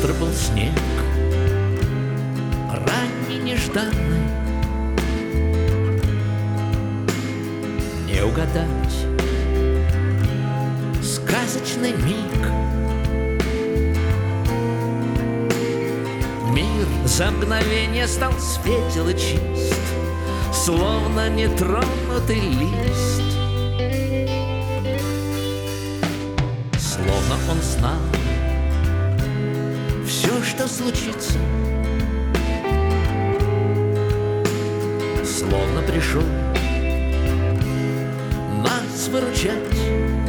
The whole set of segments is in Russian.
утро был снег, ранний, нежданный, не угадать сказочный миг. Мир за мгновение стал светел и чист, словно нетронутый лист. Словно он знал все, что случится, словно пришел нас выручать.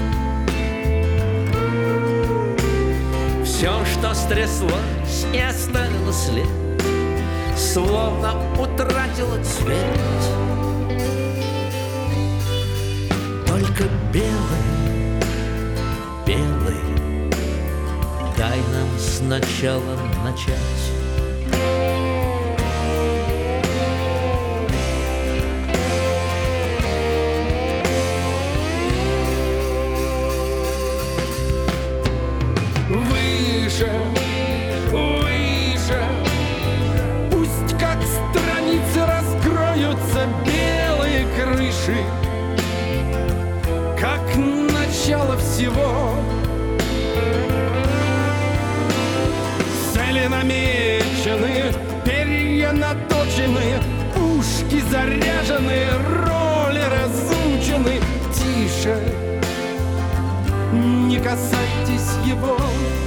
Все, что стряслось и оставило след, словно утратило цвет. Только белый, белый, дай нам сначала начать. Выше, выше, пусть как страницы раскроются белые крыши, как начало всего. Цели намечены, перья наточены, пушки заряжены, роли разучены. Тише, не касайтесь его.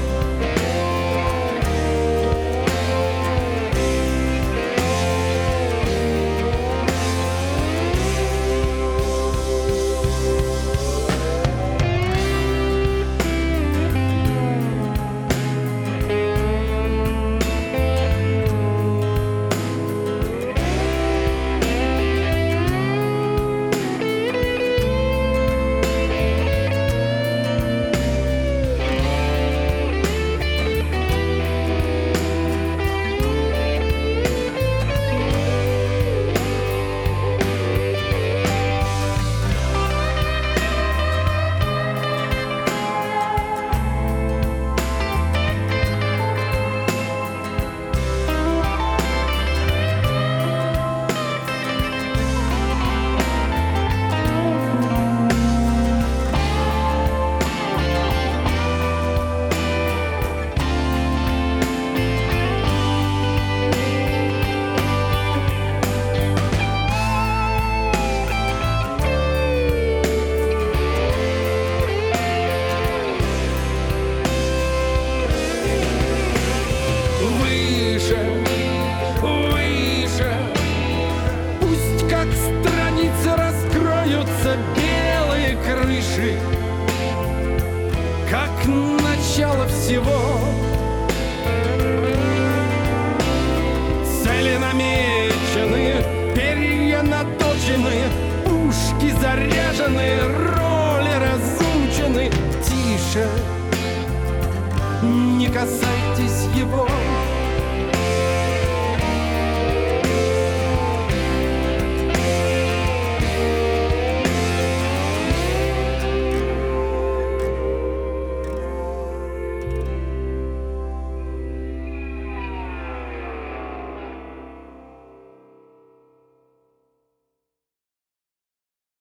Белые крыши, как начало всего. Цели намечены, перья наточены, пушки заряжены, роли разучены. Тише, не касайтесь его.